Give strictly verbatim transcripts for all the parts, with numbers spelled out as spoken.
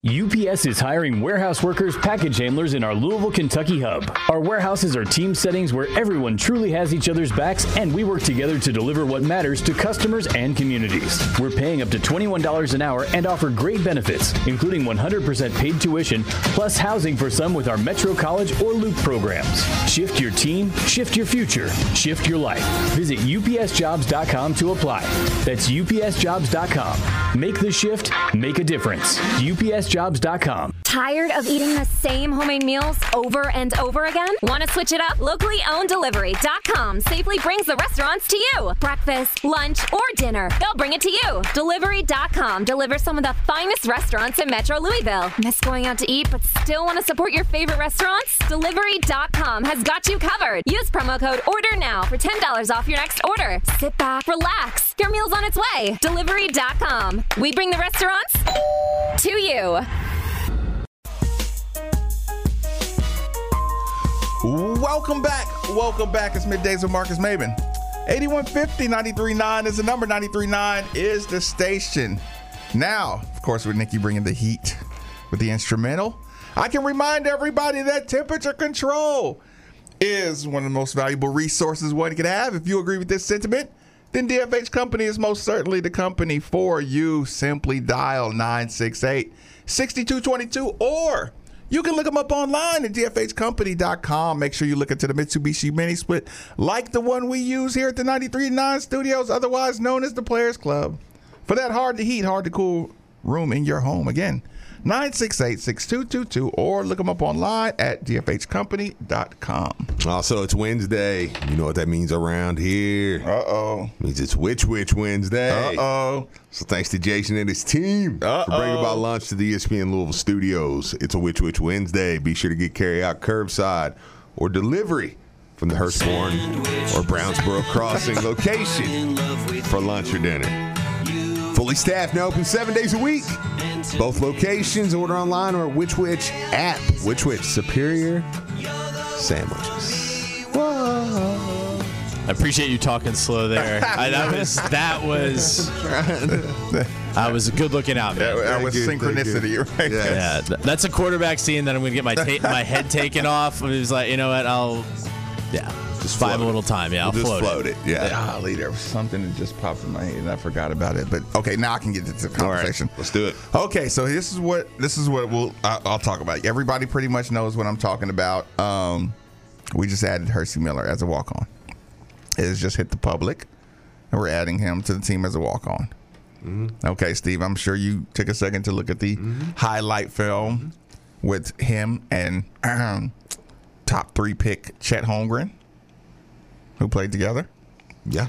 U P S is hiring warehouse workers, package handlers in our Louisville, Kentucky hub. Our warehouses are team settings where everyone truly has each other's backs, and we work together to deliver what matters to customers and communities. We're paying up to twenty-one dollars an hour and offer great benefits, including one hundred percent paid tuition, plus housing for some with our Metro College or Loop programs. Shift your team, shift your future, shift your life. Visit U P S jobs dot com to apply. That's U P S jobs dot com. Make the shift, make a difference. U P S jobs dot com. Tired of eating the same homemade meals over and over again? Want to switch it up? Locally owned delivery dot com safely brings the restaurants to you. Breakfast, lunch, or dinner, they'll bring it to you. delivery dot com delivers some of the finest restaurants in Metro Louisville. Miss going out to eat but still want to support your favorite restaurants? delivery dot com has got you covered. Use promo code ORDER NOW for ten dollars off your next order. Sit back, relax. Your meal's on its way. delivery dot com. We bring the restaurants to you. Welcome back. Welcome back. It's Middays with Marcus Maben. eighty-one fifty, ninety-three point nine is the number. ninety-three point nine is the station. Now, of course, with Nikki bringing the heat with the instrumental, I can remind everybody that temperature control is one of the most valuable resources one can have. If you agree with this sentiment, then D F H Company is most certainly the company for you. Simply dial nine six eight, six two two two, or you can look them up online at D F H company dot com. Make sure you look into the Mitsubishi Mini Split like the one we use here at the ninety-three point nine studios, otherwise known as the Players Club, for that hard to heat, hard to cool room in your home. Again, nine six eight, six two two two, or look them up online at D F H company dot com. Also, it's Wednesday. You know what that means around here. Uh-oh. It means it's Witch Witch Wednesday. Uh-oh. So thanks to Jason and his team Uh-oh. for bringing about lunch to the E S P N Louisville studios. It's a Witch Witch Wednesday. Be sure to get carry out curbside or delivery from the Hurstbourne or Brownsboro Crossing location for lunch or dinner. Fully staffed and open seven days a week. Both locations. Order online or Witch Witch app. Witch Witch Superior Sandwiches. Whoa. I appreciate you talking slow there. I, that was that was I was a good looking out, man. That, that was Thank you, synchronicity, thank right? you. there. Yeah, th- that's a quarterback scene that I'm gonna get my ta- my head taken off. It was like, you know what? I'll yeah, just buy him a little time. Yeah, I'll We'll just float, float it. it. Yeah. Golly, there was something that just popped in my head and I forgot about it. But okay, now I can get into the conversation. All right, let's do it. Okay, so this is what this is what we'll I, I'll talk about. Everybody pretty much knows what I'm talking about. Um, we just added Hersey Miller as a walk-on. It has just hit the public, and we're adding him to the team as a walk-on. Mm-hmm. Okay, Steve, I'm sure you took a second to look at the mm-hmm. highlight film mm-hmm. with him and um, top three pick Chet Holmgren, who played together. Yeah.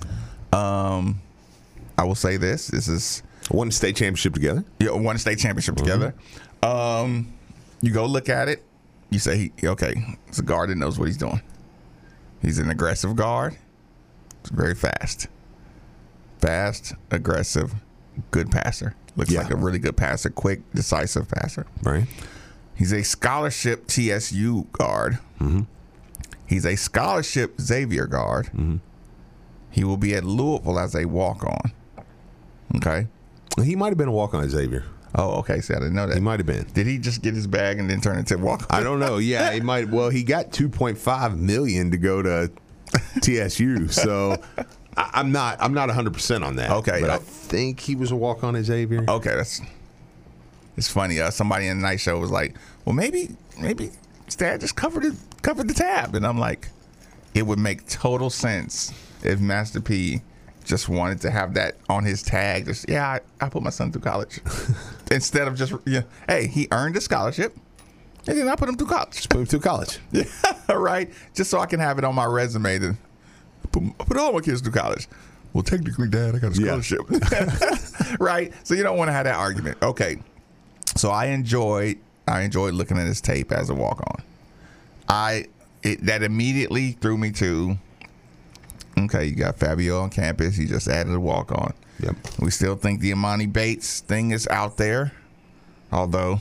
Um, I will say this: this is Won state championship together. Yeah, won a state championship Mm-hmm. together. Um, you go look at it. You say, he, okay, it's a guard that knows what he's doing. He's an aggressive guard. He's very fast. Fast, aggressive, good passer. Looks Yeah. like a really good passer, quick, decisive passer. Right. He's a scholarship T S U guard. Mm-hmm. He's a scholarship Xavier guard. Mm-hmm. He will be at Louisville as a walk-on. Okay. He might have been a walk-on at Xavier. Oh, okay. See, I didn't know that. He might have been. Did he just get his bag and then turn it to walk-on? I don't know. Yeah, he might. Well, he got two point five million to go to T S U. So I, I'm not. I'm not one hundred percent on that. Okay. but I think he was a walk-on at Xavier. Okay, that's it's funny. Uh, somebody in the night show was like, "Well, maybe, maybe his dad just covered it, covered the tab," and I'm like, "It would make total sense if Master P just wanted to have that on his tag. Just yeah, I, I put my son through college instead of just yeah, hey, he earned a scholarship, and then I put him through college. Just put him through college. Yeah, right. Just so I can have it on my resume to put, put all my kids through college. Well, technically, Dad, I got a scholarship. Yeah. Right. So you don't want to have that argument. Okay. So I enjoyed I enjoyed looking at his tape as a walk on. I it, that immediately threw me to okay, you got Fabio on campus. He just added a walk on. Yep. We still think the Imani Bates thing is out there, although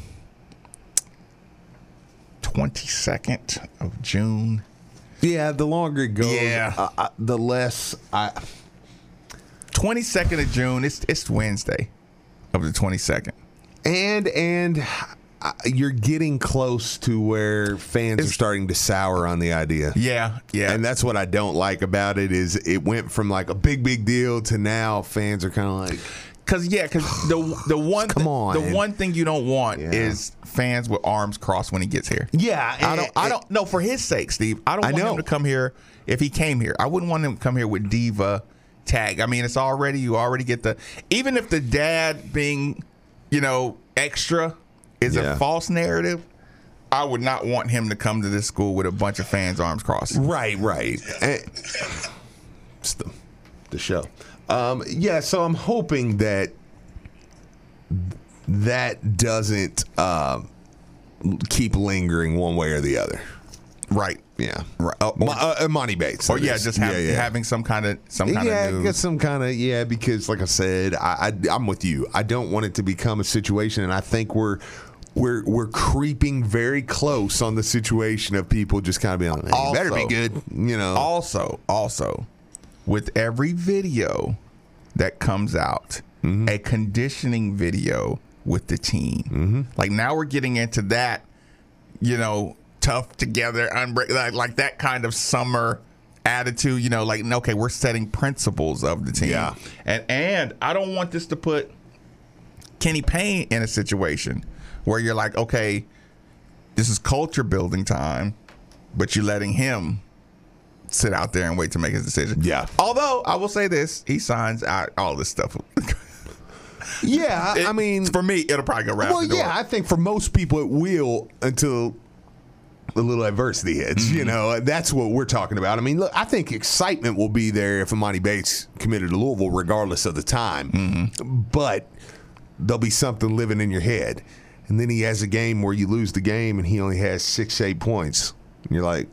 twenty-second of June. Yeah, the longer it goes, Yeah. uh, uh, the less I. twenty-second of June. It's it's Wednesday of the twenty-second. And and uh, you're getting close to where fans It's- are starting to sour on the idea. Yeah, yeah. And that's what I don't like about it is it went from like a big big deal to now fans are kind of like, Cause yeah, cause the the one Come on. the one thing you don't want Yeah. is fans with arms crossed when he gets here. yeah, I don't I don't no for his sake, Steve. I don't I want know. him to come here if he came here. I wouldn't want him to come here with diva tag. I mean, it's already you already get the even if the dad being, you know, extra is Yeah. a false narrative. I would not want him to come to this school with a bunch of fans arms crossed. Right, right. And it's the, the show. Um, yeah, so I'm hoping that that doesn't uh, keep lingering one way or the other. Right. Yeah. Right. Oh, Mo- uh, Monty Bates. Or that yeah, is. just have, Yeah, yeah. having some kind of some kind yeah, of news. get some kind of yeah. Because like I said, I, I I'm with you. I don't want it to become a situation, and I think we're we're we're creeping very close on the situation of people just kind of being like, hey, you better be Also- good, you know. Also, also, with every video that comes out, Mm-hmm. a conditioning video with the team. Mm-hmm. Like now we're getting into that, you know, tough together, unbreak, like, like that kind of summer attitude. You know, like okay, we're setting principles of the team. Yeah. and and I don't want this to put Kenny Payne in a situation where you're like, okay, this is culture building time, but you're letting him sit out there and wait to make his decision. Yeah. Although I will say this, he signs out all this stuff. Yeah, It- I mean, for me, it'll probably go right well, out the door. yeah, I think for most people it will until a little adversity hits. Mm-hmm. You know, that's what we're talking about. I mean, look, I think excitement will be there if Imani Bates committed to Louisville, regardless of the time. Mm-hmm. But there'll be something living in your head, and then he has a game where you lose the game and he only has six, eight points. And you're like,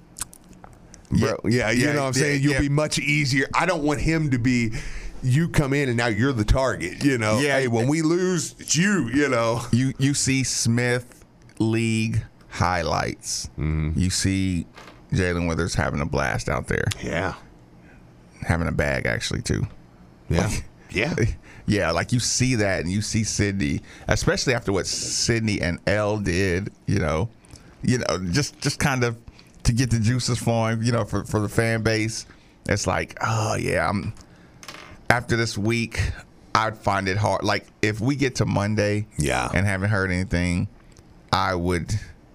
bro, yeah, Yeah, you yeah, know what I'm yeah, saying? You'll yeah. be much easier. I don't want him to be. You come in and now you're the target. You know, Yeah, hey, when we lose, it's you. You know, You you see Smith League highlights. Mm-hmm. You see Jalen Withers having a blast out there, yeah, having a bag actually too. yeah, yeah. Yeah, like you see that, and you see Sydney, especially after what Sydney and L did. You know, you know, just just kind of to get the juices flowing. You know, for for the fan base, it's like, oh yeah, I'm. After this week, I'd find it hard. Like if we get to Monday, Yeah. and haven't heard anything, I would.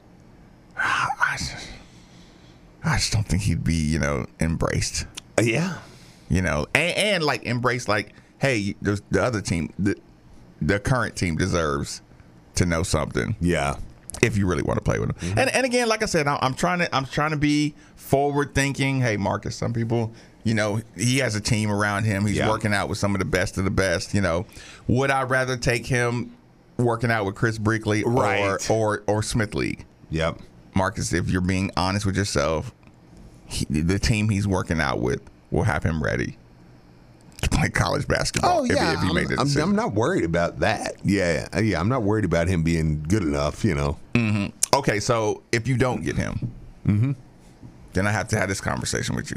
I just, I just don't think he'd be, you know, embraced. Yeah. You know, and, and like embrace, like, hey, the, the other team, the, the current team deserves to know something Yeah. if you really want to play with them. Mm-hmm. And and again, like I said, I'm, I'm trying to I'm trying to be forward thinking. Hey, Marcus, some people, you know, he has a team around him. He's Yeah. working out with some of the best of the best. You know, would I rather take him working out with Chris Brinkley or Right. or or Smith League? Yep. Marcus, if you're being honest with yourself, he, the team he's working out with will have him ready to play college basketball. Oh yeah. if, if he I'm, made the I'm, decision. I'm not worried about that. Yeah. Yeah. I'm not worried about him being good enough. You know. Okay, so if you don't get him, Mm-hmm. then I have to have this conversation with you.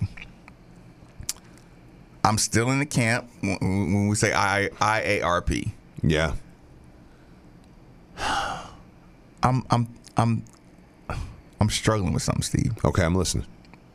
I'm still in the camp when when we say I I A R P. Yeah. I'm I'm I'm I'm struggling with something, Steve. Okay. I'm listening.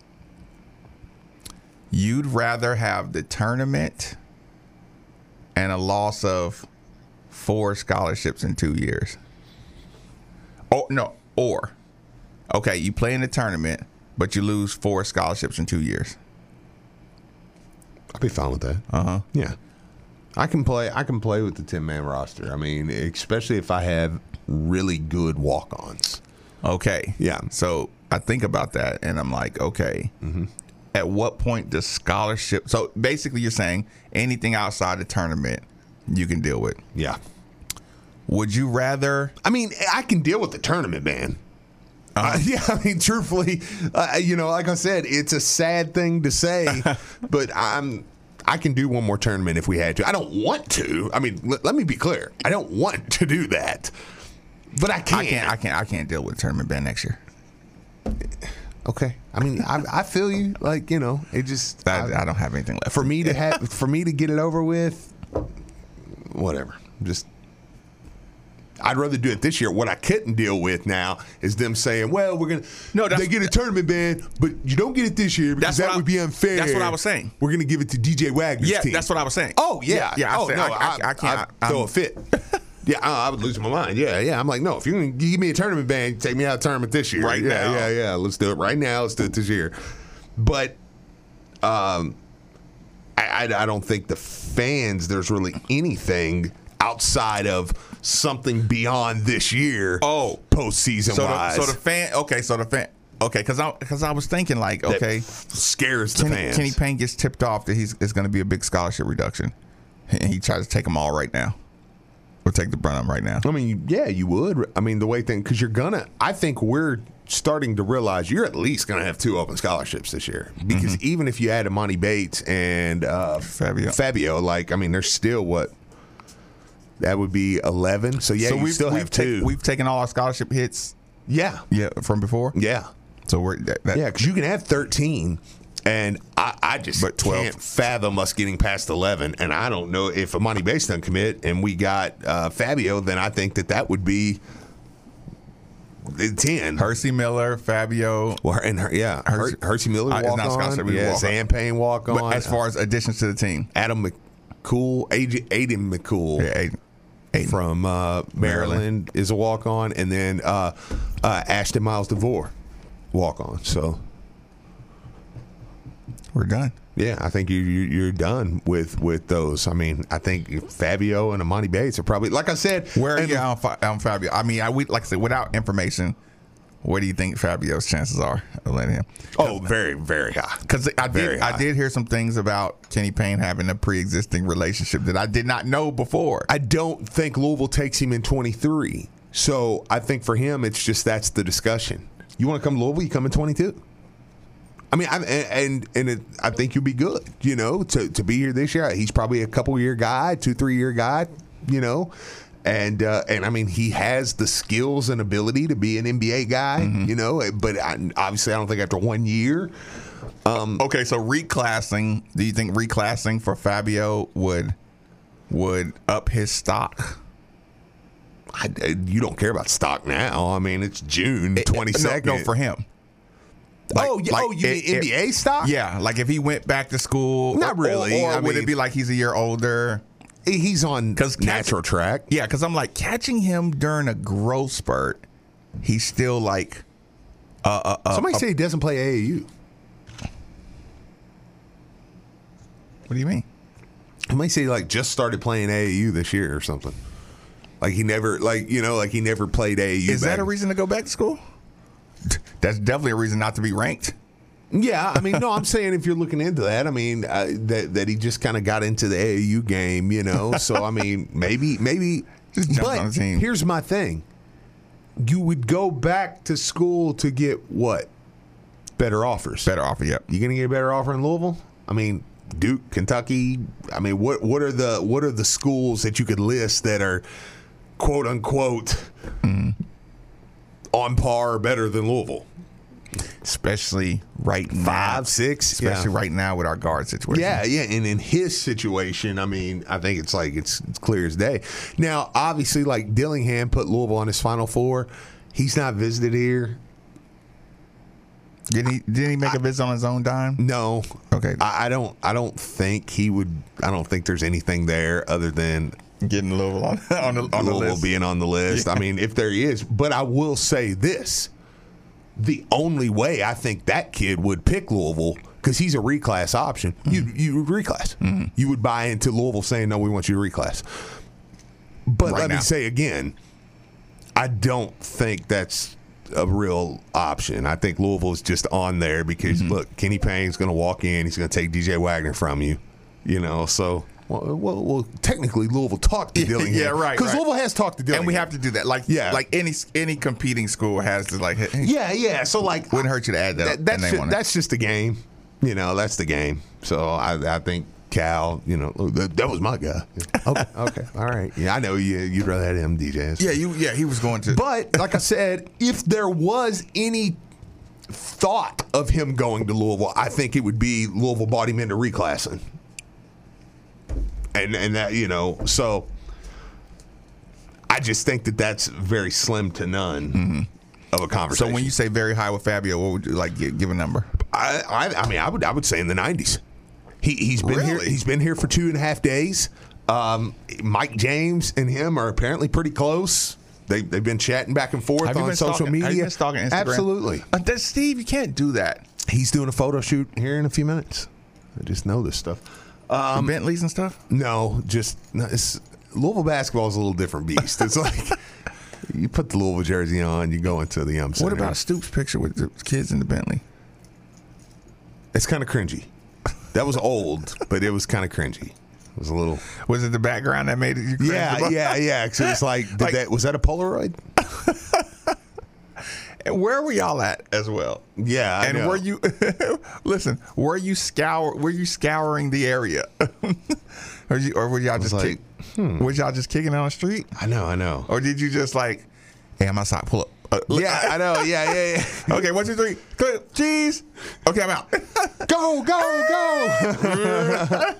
You'd rather have the tournament and a loss of four scholarships in two years. Oh no, or okay, you play in the tournament, but you lose four scholarships in two years. I'll be fine with that. Uh huh. Yeah. I can play. I can play with the ten man roster. I mean, especially if I have really good walk ons. Okay. Yeah. So I think about that, and I'm like, okay. Mm-hmm. At what point does scholarship? So basically, you're saying anything outside the tournament you can deal with. Yeah. Would you rather? I mean, I can deal with the tournament, man. Uh, yeah, I mean, truthfully, uh, you know, like I said, it's a sad thing to say, but I'm I can do one more tournament if we had to. I don't want to. I mean, let, let me be clear. I don't want to do that, but I can. I can't. I can't. I can't deal with tournament ban next year. Okay. I mean, I, I feel you. Like, you know, it just I, I- I don't have anything left for me to have for me to get it over with. Whatever. Just I'd rather do it this year. What I couldn't deal with now is them saying, well, we're going to No, that's- they get a tournament ban, but you don't get it this year because That's what that I- would be unfair. that's what I was saying. We're going to give it to D J Wagner's Yeah, team. that's what I was saying. Oh, yeah. Yeah, I oh, said, no, I- I- I can't- I'd throw I'm- a fit. Yeah, I, I would lose my mind. Yeah, yeah. I'm like, no, if you're going to give me a tournament ban, take me out of the tournament this year. Right yeah, now. Yeah, yeah, Let's do it right now. Let's do it this year. But um, I, I, I don't think the fans, there's really anything outside of something beyond this year. Oh. postseason So the, wise. so the fan, okay, so the fan, okay, because I, cause I was thinking, like, that okay, scares the Kenny, fans. Kenny Payne gets tipped off that he's it's going to be a big scholarship reduction. And he tries to take them all right now. Or take the brunt of them right now. I mean, yeah, you would. I mean, the way thing, because you're going to, I think we're starting to realize you're at least going to have two open scholarships this year. Because Mm-hmm. even if you add Imani Bates and uh, Fabio. Fabio, like, I mean, there's still what? That would be eleven. So, yeah, so you we've, still we've have ta- two. We've taken all our scholarship hits, yeah. yeah, from before. Yeah. So we're that, that, Yeah, because you can have thirteen, and I, I just But twelve. can't fathom us getting past eleven. And I don't know if Imani Bates doesn't commit and we got uh, Fabio, then I think that that would be ten. Hersey Miller, Fabio. Well, and her, yeah, Hersey- Her, Hersey Miller Uh, it's walk not on. scholarship, it's Yeah, walk on. Zan Payne walk on. But as far as additions to the team, Adam McCool, Aiden McCool. yeah, Aiden. Aiden. From uh, Maryland, Maryland. is a walk on, and then uh, uh, Ashton Miles DeVore walk on. So We're done. yeah, I think you, you you're done with with those. I mean, I think Fabio and Imani Bates are probably, like I said, Where are and- you on, Fa- on Fabio? I mean, I we like I said, without information, what do you think Fabio's chances are of letting him? Oh, very very high. Because I Very did, high. I did hear some things about Kenny Payne having a pre-existing relationship that I did not know before. I don't think Louisville takes him in twenty-three. So I think for him, it's just that's the discussion. You want to come to Louisville? You come in twenty-two. I mean, I, and and it, I think you'll be good. You know, to to be here this year. He's probably a couple year guy, two three year guy. You know, and uh, and I mean, he has the skills and ability to be an N B A guy. Mm-hmm. You know, but I, obviously, I don't think after one year. Um, Okay, so reclassing. Do you think reclassing for Fabio would would up his stock? I, you don't care about stock now. I mean, it's June twenty second. No, no, for him. Like- oh, yeah, like oh, you it- mean N B A it- stock? Yeah, like if he went back to school. Not or- really. Or, I would mean- it be like he's a year older? He's on 'Cause natural track. Yeah, because I'm like catching him during a growth spurt. He's still like. Uh, uh, uh, Somebody uh, say he doesn't play A A U. What do you mean? Somebody say he like just started playing A A U this year or something. Like he never, like you know, like he never played A A U. Is back- that a reason to go back to school? That's definitely a reason not to be ranked. Yeah, I mean, no, I'm saying if you're looking into that, I mean uh, that that he just kind of got into the A A U game, you know. So I mean, maybe, maybe. Just jump but on the team. here's my thing: you would go back to school to get what? Better offers. Better offer, yep. You gonna get a better offer in Louisville? I mean, Duke, Kentucky. I mean, what what are the what are the schools that you could list that are quote unquote Mm-hmm. on par or better than Louisville? Especially right now. Five, six, Especially yeah. right now with our guard situation. Yeah, yeah, and in his situation, I mean, I think it's like it's, it's clear as day. Now, obviously, like Dillingham put Louisville on his Final Four. He's not visited here. Didn't he? Didn't he make a visit on his own dime? No. Okay. I, I don't. I don't think he would. I don't think there's anything there other than Getting Louisville on, on the on the Louisville list. being on the list. Yeah. I mean, if there is, but I will say this: the only way I think that kid would pick Louisville, because he's a reclass option. Mm-hmm. You you would reclass. You would buy into Louisville saying, "No, we want you to reclass." But Right let now. me say again, I don't think that's a real option. I think Louisville is just on there because Mm-hmm. look, Kenny Payne's going to walk in. He's going to take D J Wagner from you. You know, so. Well, well, well, technically, Louisville talked to Dillingham. Yeah, right, Because right. Louisville has talked to Dillingham. And we have to do that. Like, Yeah. like any any competing school has to like. Hey, Yeah, yeah. So, like, Wouldn't hurt you to add that that that's, name just, on it. that's just the game. You know, that's the game. So, I, I think Cal, you know, that, that was my guy. Okay, okay, all right. Yeah, I know you, you'd rather have him, D J. Yeah, you. Yeah, he was going to. But, like I said, if there was any thought of him going to Louisville, I think it would be Louisville bought him into reclassing. And, and that, you know, so I just think that that's very slim to none mm-hmm. of a conversation. So when you say very high with Fabio, what would you like give, give a number? I, I I mean I would I would say in the nineties. He he's been really? here he's been here for two and a half days. Um, Mike James and him are apparently pretty close. They they've been chatting back and forth on social stalking, media. Have you been stalking Instagram? Absolutely. Uh, that, Steve, you can't do that. He's doing a photo shoot here in a few minutes. I just know this stuff. Um, Bentleys and stuff? No, just no, it's, Louisville basketball is a little different beast. It's like you put the Louisville jersey on, you go into the Yum Center. What about Stoops' picture with the kids in the Bentley? It's kind of cringy. That was old, but it was kind of cringy. It was a little. Was it the background that made it? You cringe yeah, about? yeah, yeah. So it's like, did like that was that a Polaroid? And where were y'all at as well? Yeah, I and know. were you listen? Were you scour? Were you scouring the area, or, you, or were y'all just like, kick, hmm. was y'all just kicking on the street? I know, I know. Or did you just like, hey, I'm outside, pull up? Uh, yeah, I know. Yeah, yeah, yeah. Okay, one, two, three, clear, cheese. Okay, I'm out. Go, go, go.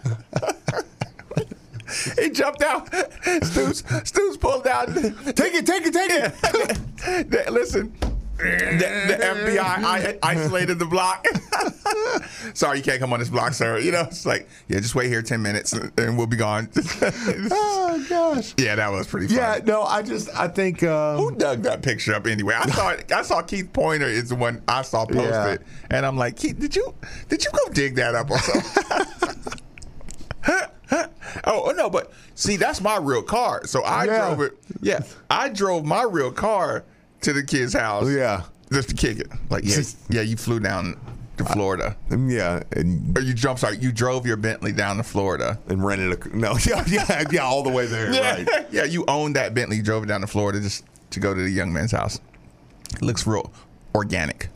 He jumped out. Stoops, Stoops pulled out. Take it, take it, take it. Listen, the, the F B I I isolated the block. Sorry, you can't come on this block, sir. You know, it's like, yeah, just wait here ten minutes and we'll be gone. Oh, gosh. Yeah, that was pretty funny. Yeah, no, I just, I think. Um, Who dug that picture up anyway? I saw it, I saw Keith Pointer is the one I saw posted. Yeah. And I'm like, Keith, did you, did you go dig that up or something? Oh, no, but see, that's my real car. So I Yeah. drove it. Yeah, I drove my real car to the kid's house. Yeah. Just to kick it. Like, yeah, yeah, you flew down to Florida. Yeah, and Or you jumped, sorry, you drove your Bentley down to Florida. and rented a no. Yeah, yeah, yeah, all the way there. Yeah, Right. yeah, you owned that Bentley, you drove it down to Florida just to go to the young man's house. It looks real organic.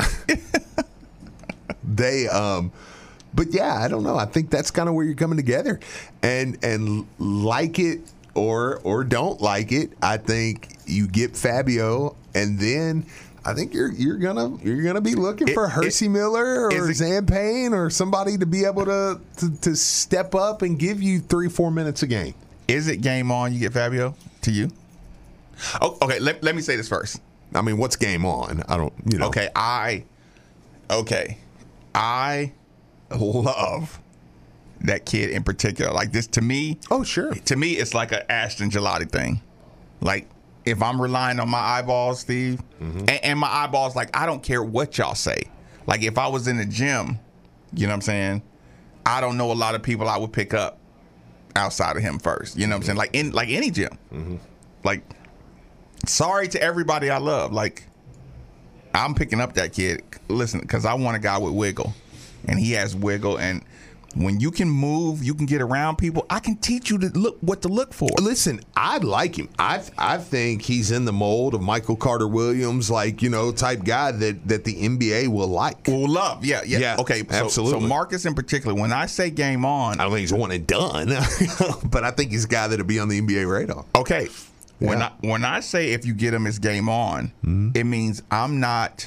They, um, but yeah, I don't know. I think that's kind of where you're coming together, and and like it or or don't like it. I think you get Fabio, and then I think you're you're gonna you're gonna be looking It- for Hersey it- Miller or is it- Zan Payne or somebody to be able to, to to step up and give you three four minutes a game. Is it game on, you get Fabio to you? Oh, okay, let, let me say this first. I mean, what's game on? I don't, you know. Okay, I, okay, I love that kid in particular. Like this, to me, Oh, sure. to me, it's like an Ashton Gelati thing. Like, if I'm relying on my eyeballs, Steve, Mm-hmm. and, and my eyeballs, like, I don't care what y'all say. Like, if I was in the gym, you know what I'm saying? I don't know a lot of people I would pick up outside of him first. You know what I'm saying? Like, in like any gym. Mm-hmm. Like, sorry to everybody I love. Like, I'm picking up that kid. Listen, because I want a guy with wiggle, and he has wiggle. And when you can move, you can get around people. I can teach you to look what to look for. Listen, I like him. I I think he's in the mold of Michael Carter Williams, like, you know, type guy that, that the N B A will like. Well, love, yeah, yeah. Yeah, okay, so, absolutely. So Marcus in particular, when I say game on, I don't think he's one and done, but I think he's a guy that'll be on the N B A radar. okay, when Yeah. I when I say if you get him, it's game on. Mm-hmm. It means I'm not.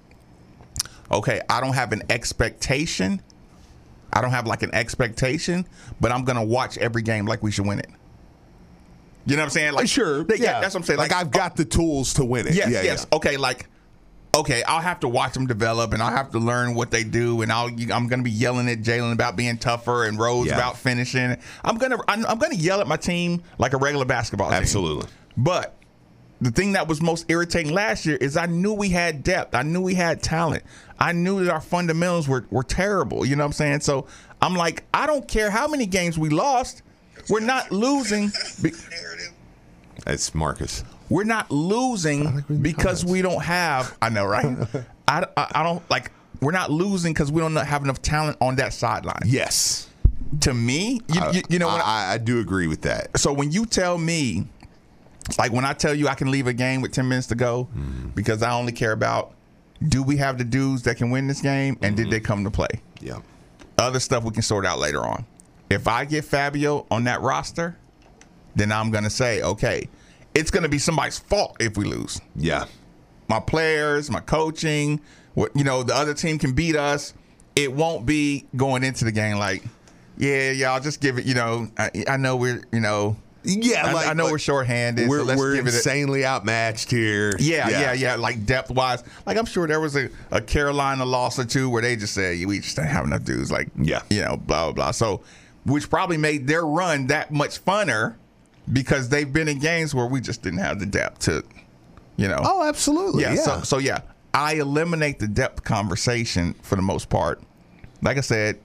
Okay, I don't have an expectation. I don't have like an expectation, but I'm gonna watch every game like we should win it. You know what I'm saying? Like, Sure, yeah, yeah. that's what I'm saying. Like, I've got the tools to win it. Yes, yeah, yes. yeah. Okay, like, okay, I'll have to watch them develop, and I'll have to learn what they do, and I'll I'm gonna be yelling at Jalen about being tougher and Rose Yeah. about finishing. I'm gonna I'm, I'm gonna yell at my team like a regular basketball team. Absolutely. But the thing that was most irritating last year is I knew we had depth. I knew we had talent. I knew that our fundamentals were, were terrible. You know what I'm saying? So I'm like, I don't care how many games we lost. We're not losing. Be- That's Marcus. we're not losing we're in the because comments. we don't have. I know, right? I, I, I don't like. We're not losing because we don't have enough talent on that sideline. Yes. To me, you, you, you know I, what? I, I, I do agree with that. so when you tell me, like when I tell you I can leave a game with ten minutes to go Mm-hmm. because I only care about do we have the dudes that can win this game and did they come to play? Yeah. Other stuff we can sort out later on. If I get Fabio on that roster, then I'm going to say, okay, it's going to be somebody's fault if we lose. Yeah. My players, my coaching, what you know, the other team can beat us. It won't be going into the game like, yeah, y'all just give it, you know, I, I know we're, you know, Yeah, I, like, I know like, we're shorthanded. We're, so let's we're give it a, insanely outmatched here. Yeah, yeah, yeah. Like depth wise, like I'm sure there was a, a Carolina loss or two where they just said we just didn't have enough dudes. Like, yeah, you know, blah blah blah. So, which probably made their run that much funner because they've been in games where we just didn't have the depth to, you know. Oh, absolutely. Yeah. yeah. So, so yeah, I eliminate the depth conversation for the most part. Like I said.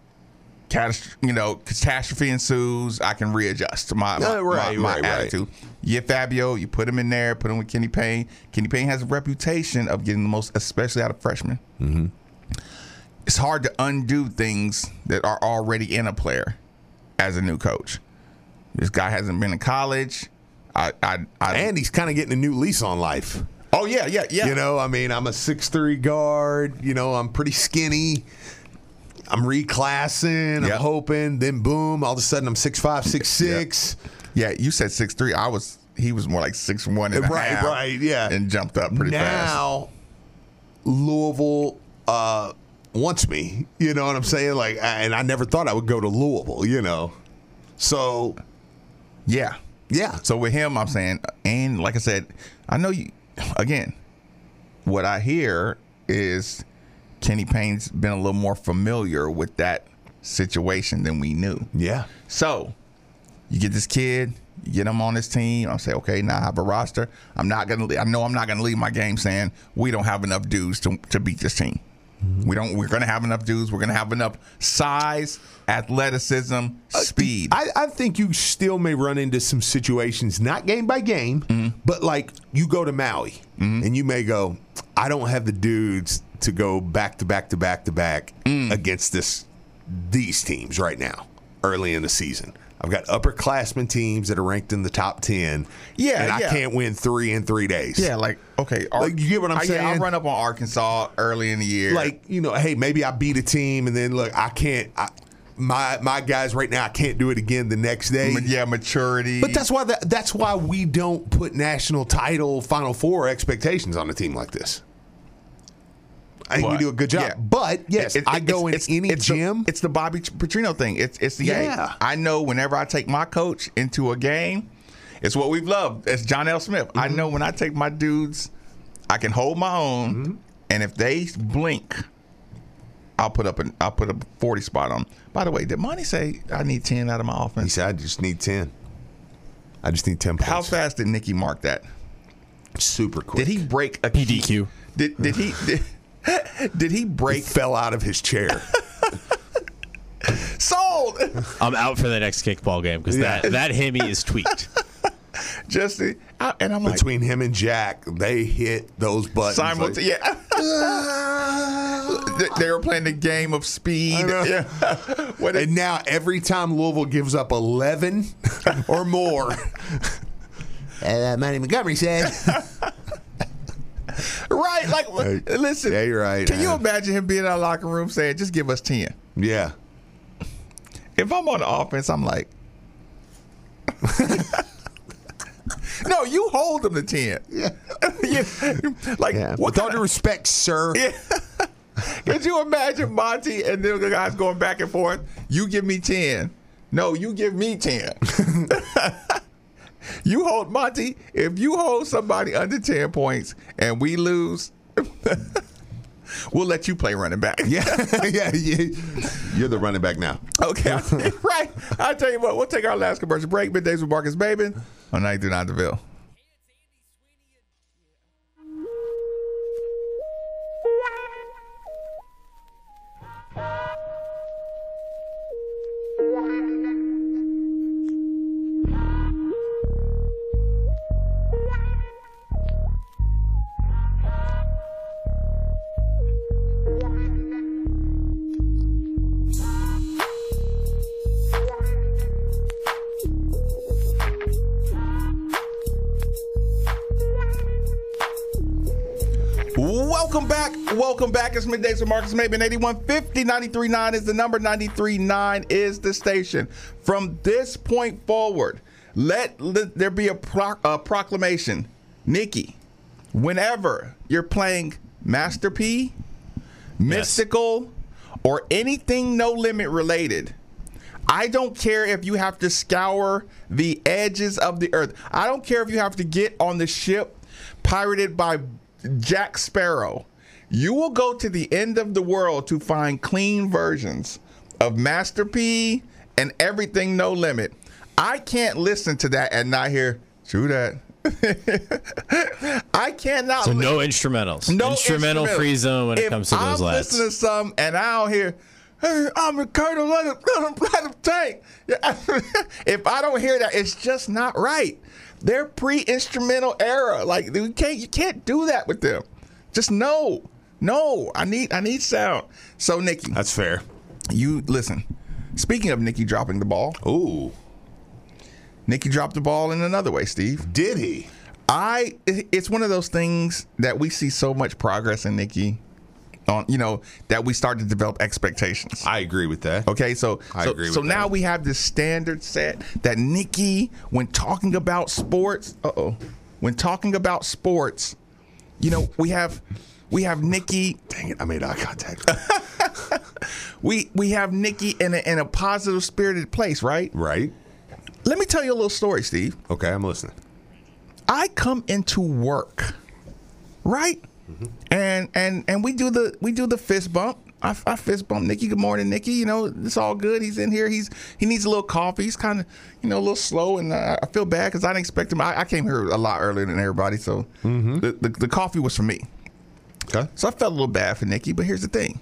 Catast- you know, catastrophe ensues. I can readjust my my, uh, right, my, my right, attitude. Right. You get Fabio, you put him in there, put him with Kenny Payne. Kenny Payne has a reputation of getting the most, especially out of freshmen. Mm-hmm. It's hard to undo things that are already in a player as a new coach. This guy hasn't been in college. I, I, I and he's kind of getting a new lease on life. Oh yeah, yeah, yeah. You know, I mean, I'm a six three guard. You know, I'm pretty skinny. I'm reclassing. I'm yep. hoping. Then boom, all of a sudden I'm six five, six six. Yeah, you said six three. I was. He was more like six one and a right, half. Right, yeah. And jumped up pretty now, fast. Now, Louisville uh, wants me. You know what I'm saying? Like, and I never thought I would go to Louisville. You know, so yeah, yeah. So with him, I'm saying, and like I said, I know you. Again, what I hear is. Kenny Payne's been a little more familiar with that situation than we knew. Yeah. So you get this kid, you get him on this team. I'll say, okay, now I have a roster. I'm not gonna. I know I'm not gonna leave my game saying we don't have enough dudes to to beat this team. Mm-hmm. We don't. We're gonna have enough dudes. We're gonna have enough size, athleticism, speed. I, I think you still may run into some situations, not game by game, mm-hmm. but like you go to Maui mm-hmm. and you may go, I don't have the dudes to go back to back to back to back mm. against this these teams right now, early in the season. I've got upperclassmen teams that are ranked in the top ten. Yeah, and yeah. I can't win three in three days. Yeah, like okay, Ar- like, you get what I'm I, saying? Yeah, I'll run up on Arkansas early in the year. Like, you know, hey, maybe I beat a team, and then look, I can't. I, my my guys right now, I can't do it again the next day. Yeah, maturity. But that's why that, that's why we don't put national title, Final Four expectations on a team like this. I think but, we do a good job. Yeah. But, yes, it, I go it's, in it's, any it's gym. The, it's the Bobby Petrino thing. It's it's the yeah. hey, I know whenever I take my coach into a game, it's what we've loved. It's John L. Smith. Mm-hmm. I know when I take my dudes, I can hold my own, mm-hmm. and if they blink, I'll put up an I'll put a forty spot on. By the way, did Monty say I need ten out of my offense? He said I just need ten. I just need ten points. How fast did Nicky mark that? Super quick. Did he break a P D Q? Did did he did, did he break? He fell out of his chair. Sold. I'm out for the next kickball game because Yeah. that that Hemi is tweaked. Just the, I, and I'm like Between him and Jack, they hit those buttons. simultaneously. Like, yeah. they, they were playing the game of speed. Yeah. What and now every time Louisville gives up eleven or more, uh, Manny Montgomery said. Right, like Hey, listen. yeah, you're right. Can you Uh, imagine him being in our locker room saying, "Just give us ten"? Yeah. If I'm on the offense, I'm like, no, you hold them to ten. Yeah. You- like Yeah. what With all kind due of, respect, sir. yeah. Could you imagine Monty and the guys going back and forth? You give me ten. No, you give me ten. You hold Monty. If you hold somebody under ten points and we lose, we'll let you play running back. Yeah. yeah, yeah. You're the running back now. Okay, right. I'll tell you what. We'll take our last commercial break. Middays with Marcus Babin on ninety-three point nine The Ville. Welcome back. Welcome back. It's Middays with Marcus Maben. eighty-one fifty, ninety-three point nine is the number. ninety-three point nine is the station. From this point forward, let, let there be a, pro, a proclamation. Nikki, whenever you're playing Master P, Mystical, or anything No Limit related, I don't care if you have to scour the edges of the earth. I don't care if you have to get on the ship pirated by Jack Sparrow. You will go to the end of the world to find clean versions of Master P and Everything No Limit. I can't listen to that and not hear, true that. I cannot. So li- no instrumentals. No instrumental instrumentals. free zone when if it comes to those I'm lads. listening to something and I don't hear, hey, I'm a colonel, let him, let him, let him tank. If I don't hear that, it's just not right. They're pre-instrumental era. Like we can't, you can't do that with them. Just no, no. I need, I need sound. So Nikki, That's fair. you listen. Speaking of Nikki dropping the ball, Ooh, Nikki dropped the ball in another way, Steve. did he? I it's one of those things that we see so much progress in Nikki on, you know, that we start to develop expectations. I agree with that. Okay, so I so, agree with so now that. we have this standard set that Nikki, when talking about sports, uh oh, when talking about sports, you know, we have we have Nikki. Dang it, I made eye contact. We we have Nikki in a in a positive spirited place, right? Right? Let me tell you a little story, Steve. Okay, I'm listening. I come into work, right? Mm-hmm. And and and we do the we do the fist bump. I, I fist bump Nikki. Good morning, Nikki. You know, it's all good. He's in here. He's he needs a little coffee. He's kind of, you know, a little slow, and uh, I feel bad because I didn't expect him. I, I came here a lot earlier than everybody, so Mm-hmm. the, the the coffee was for me. Okay. So I felt a little bad for Nikki. But here's the thing.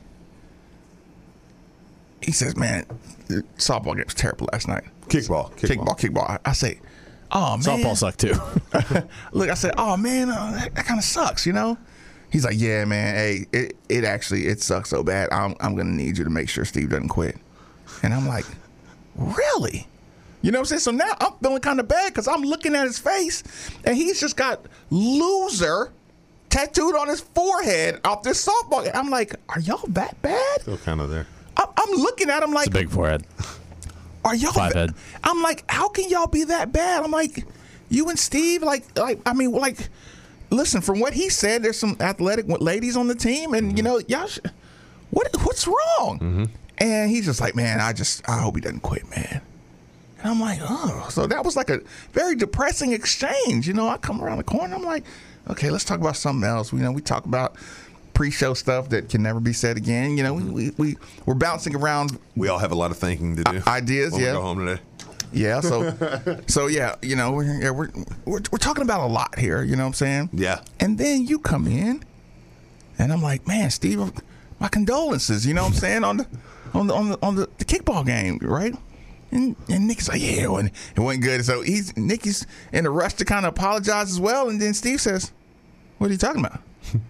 He says, "Man, the softball game was terrible last night. Kickball. Kickball, kickball." I, I say, "Oh man, Softball sucked too. Look, I said, "Oh man, uh, that, that kind of sucks," you know. He's like, "Yeah, man. Hey, it, it actually it sucks so bad. I'm I'm gonna need you to make sure Steve doesn't quit." And I'm like, "Really?" You know what I'm saying? So now I'm feeling kind of bad because I'm looking at his face, and he's just got loser tattooed on his forehead off this softball. I'm like, "Are y'all that bad?" Still kind of there. I'm, I'm looking at him like, It's a big forehead. are y'all Five ba- head. I'm like, how can y'all be that bad? I'm like, you and Steve, like, like I mean, like, listen. From what he said, there's some athletic ladies on the team, and you know, y'all, sh- what what's wrong? Mm-hmm. And he's just like, man, I just, I hope he doesn't quit, man. And I'm like, oh, so that was like a very depressing exchange. You know, I come around the corner, I'm like, okay, let's talk about something else. You know, we talk about pre-show stuff that can never be said again. You know, we we, we we're bouncing around We all have a lot of thinking to do. ideas. when Yeah. we go home today. Yeah, so so yeah, you know, we're, yeah, we're we're we're talking about a lot here, you know what I'm saying? Yeah. And then you come in, and I'm like, man, Steve, my condolences, you know what I'm saying, on the on the on the on the, the kickball game, right? And and Nick's like, yeah, it wasn't, it wasn't good. So he's Nicky's in a rush to kind of apologize as well, and then Steve says, "What are you talking about?"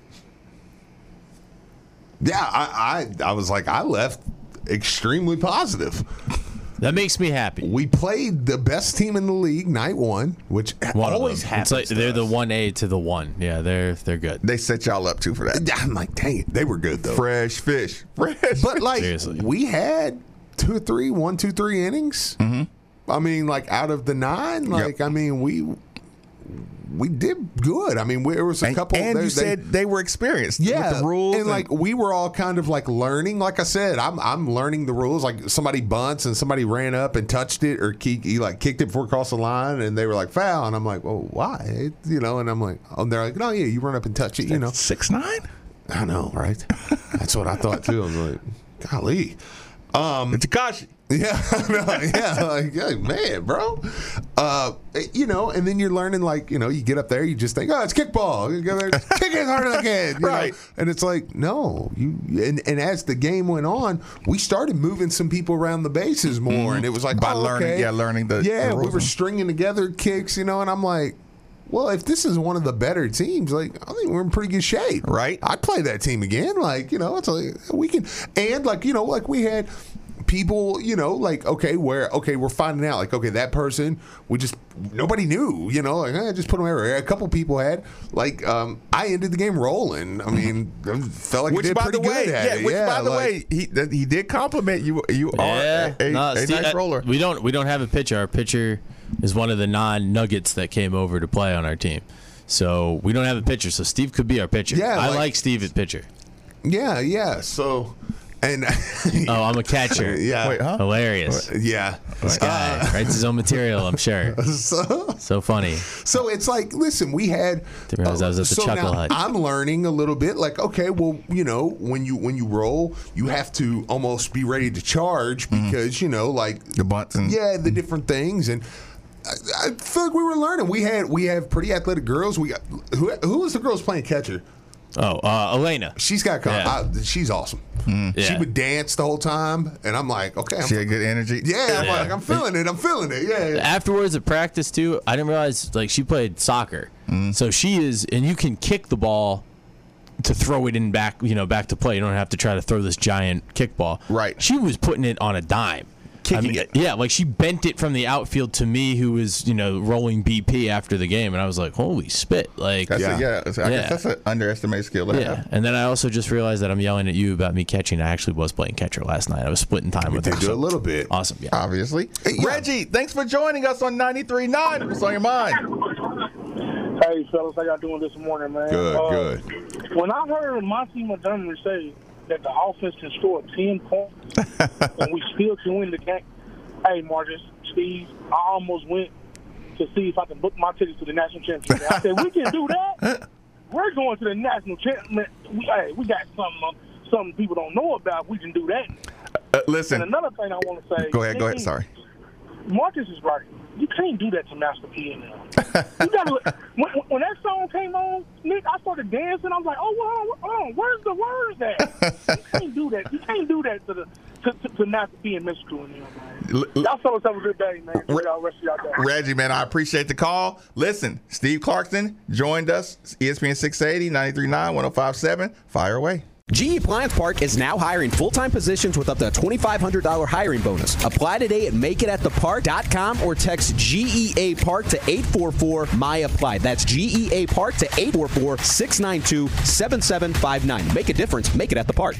Yeah, I, I I was like, I left extremely positive. That makes me happy. We played the best team in the league night one, which One of always them. happens. It's like to they're the us. one A to the one. Yeah, they're they're good. They set y'all up too for that. I'm like, dang it, they were good though. Fresh fish, fresh. But like, Seriously. we had two or three, one, two, three innings. Mm-hmm. I mean, like out of the nine, like I mean, we we did good. I mean, we, there was a and, couple. and they, you they- said they were experienced yeah, with the rules and like we were all kind of like learning. Like I said, I'm I'm learning the rules. Like somebody bunts and somebody ran up and touched it, or he, he like kicked it before it crossed the line, and they were like foul, and I'm like, well, why? It, you know, and I'm like, oh, and they're like, no, yeah, you run up and touch it, you know. six nine. I know, right? That's what I thought too. I was like, golly. Um, Takashi. Yeah, no, yeah, like, hey, man, bro. Uh, you know, and then you're learning, like, you know, you get up there, you just think, oh, it's kickball. You go there, kick it as hard as I can. you Right. know? And it's like, no. you. And, and as the game went on, we started moving some people around the bases more. Mm-hmm. And it was like, By oh, learning- okay. yeah, learning the- Yeah, the we rules. were stringing together kicks, you know, and I'm like, well, if this is one of the better teams, like, I think we're in pretty good shape. Right. I'd play that team again. Like, you know, it's like, we can. And, like, you know, like we had people, you know, like, okay, where, okay, we're finding out, like, okay, that person, we just, nobody knew, you know, like, eh, just put them everywhere. A couple people had, like, um, I ended the game rolling. I mean, I felt like I Which, did by pretty the way, good at yeah, it. which yeah, by the like- way, he that he did compliment you. You Yeah, are a, a, no, a Steve, nice uh, roller. We don't we don't have a pitcher. Our pitcher is one of the non-Nuggets that came over to play on our team. So we don't have a pitcher. So Steve could be our pitcher. Yeah, I like- like Steve at pitcher. Yeah, yeah. So, And Oh, I'm a catcher. yeah, Wait, huh? Hilarious. yeah. This guy Uh, writes his own material, I'm sure. so, So funny. so it's like, listen, we had. Didn't realize I was at the so Chuckle now Hut. I'm learning a little bit. Like, okay, well, you know, when you when you roll, you have to almost be ready to charge because you know, like The bunts and yeah, the different things and. I, I feel like we were learning. We had we have pretty athletic girls. We got who who was the girls playing catcher? Oh, uh, Elena. She's got Yeah. I, she's awesome. She Yeah. would dance the whole time, and I'm like, okay, I'm, she had good energy. yeah, I'm Yeah. like, I'm feeling it. I'm feeling it. Yeah, yeah. Afterwards at practice too, I didn't realize like she played soccer, so she is, and you can kick the ball to throw it in back, you know, back to play. You don't have to try to throw this giant kickball. Right. She was putting it on a dime. Kicking I mean, it. Yeah, like she bent it from the outfield to me, who was, you know, rolling B P after the game, and I was like, holy spit. Like, That's Yeah. A, yeah. it's- I Yeah. guess that's an underestimated skill to yeah. have. And then I also just realized that I'm yelling at you about me catching. I actually was playing catcher last night. I was splitting time with They her. do so- a little bit. Awesome. Yeah. Obviously. yeah. Reggie, thanks for joining us on ninety-three point nine. What's on your mind? Hey, fellas, how y'all doing this morning, man? Good, Uh, good. When I heard Monty Montgomery say that the offense can score ten points and we still can win the game, hey, Marcus, Steve, I almost went to see if I can book my tickets to the national championship. I said, we can do that. We're going to the national championship. We, hey, we got something, um, something people don't know about. We can do that. Uh, And listen. another thing I want to say. Go ahead. Go ahead. Sorry. Marcus is right. You can't do that to Master P and them. You gotta, when, when that song came on, Nick, I started dancing. I was like, oh, well, hold on, where's the words at? You can't do that. You can't do that to the to, to, to Master P and Mystical and them, man. L- Y'all fellas have a good day, man. Re- Y'all rest of y'all day. Reggie, man, I appreciate the call. Listen, Steve Clarkson joined us, E S P N six eighty, ninety-three point nine, one oh five point seven. Fire away. G E Appliance Park is now hiring full-time positions with up to a twenty-five hundred dollars hiring bonus. Apply today at make it at the park dot com or text G E A Park to eight four four M Y apply. That's G E A Park to eight four four, six nine two, seven seven five nine. Make a difference. Make it at the park.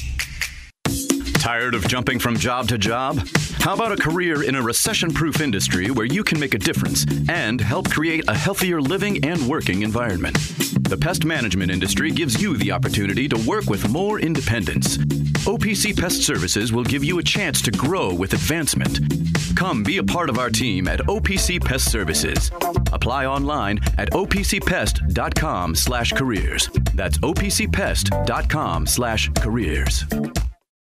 Tired of jumping from job to job? How about a career in a recession-proof industry where you can make a difference and help create a healthier living and working environment? The pest management industry gives you the opportunity to work with more independence. O P C Pest Services will give you a chance to grow with advancement. Come be a part of our team at O P C Pest Services. Apply online at O P C pest dot com slash careers. That's O P C pest dot com slash careers.